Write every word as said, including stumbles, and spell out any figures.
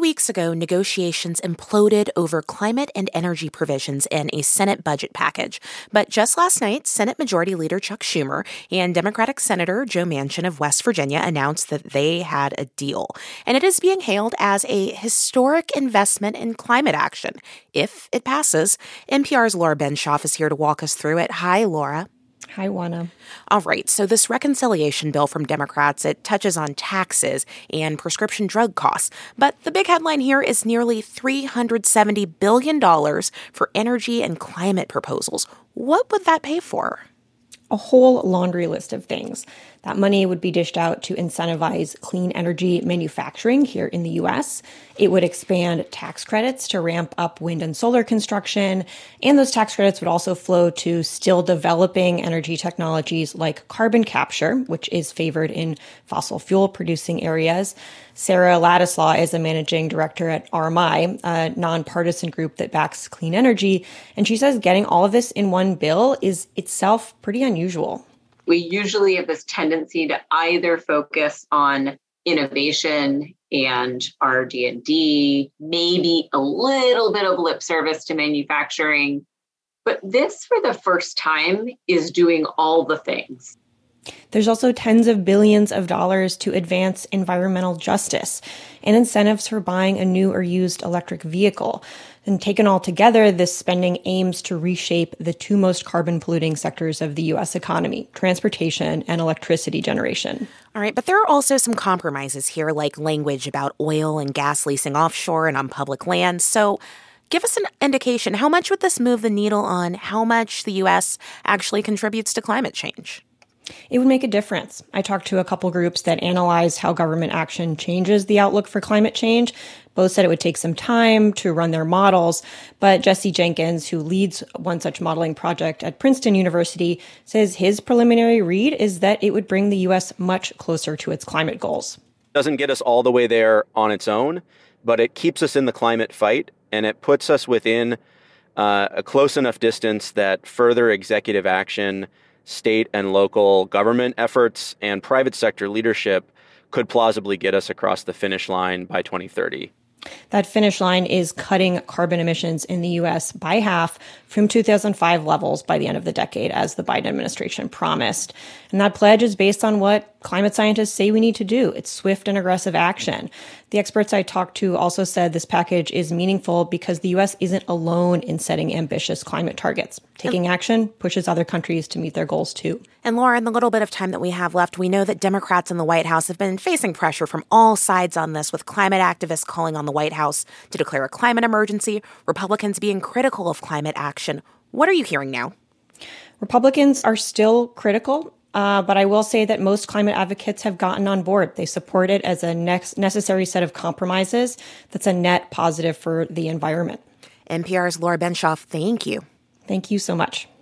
weeks ago, negotiations imploded over climate and energy provisions in a Senate budget package. But just last night, Senate Majority Leader Chuck Schumer and Democratic Senator Joe Manchin of West Virginia announced that they had a deal. And it is being hailed as a historic investment in climate action. If it passes, N P R's Laura Benshoff is here to walk us through it. Hi, Laura. Hi, Juana. All right, so this reconciliation bill from Democrats, it touches on taxes and prescription drug costs. But the big headline here is nearly three hundred seventy billion dollars for energy and climate proposals. What would that pay for? A whole laundry list of things. That money would be dished out to incentivize clean energy manufacturing here in the U S. It would expand tax credits to ramp up wind and solar construction. And those tax credits would also flow to still developing energy technologies like carbon capture, which is favored in fossil fuel producing areas. Sarah Ladislaw is a managing director at R M I, a nonpartisan group that backs clean energy. And she says getting all of this in one bill is itself pretty unusual. We usually have this tendency to either focus on innovation and R and D, maybe a little bit of lip service to manufacturing. But this, for the first time, is doing all the things. There's also tens of billions of dollars to advance environmental justice and incentives for buying a new or used electric vehicle. And taken all together, this spending aims to reshape the two most carbon polluting sectors of the U S economy, transportation and electricity generation. All right, but there are also some compromises here, like language about oil and gas leasing offshore and on public land. So give us an indication, how much would this move the needle on how much the U S actually contributes to climate change? It would make a difference. I talked to a couple groups that analyze how government action changes the outlook for climate change. Both said it would take some time to run their models, but Jesse Jenkins, who leads one such modeling project at Princeton University, says his preliminary read is that it would bring the U S much closer to its climate goals. Doesn't get us all the way there on its own, but it keeps us in the climate fight, and it puts us within uh, a close enough distance that further executive action, state and local government efforts, and private sector leadership could plausibly get us across the finish line by twenty thirty. That finish line is cutting carbon emissions in the U S by half from two thousand five levels by the end of the decade, as the Biden administration promised. And that pledge is based on what climate scientists say we need to do. It's swift and aggressive action. The experts I talked to also said this package is meaningful because the U S isn't alone in setting ambitious climate targets. Taking action pushes other countries to meet their goals too. And Laura, in the little bit of time that we have left, we know that Democrats in the White House have been facing pressure from all sides on this, with climate activists calling on the White House to declare a climate emergency, Republicans being critical of climate action. What are you hearing now? Republicans are still critical. Uh, but I will say that most climate advocates have gotten on board. They support it as a next necessary set of compromises that's a net positive for the environment. N P R's Laura Benshoff, thank you. Thank you so much.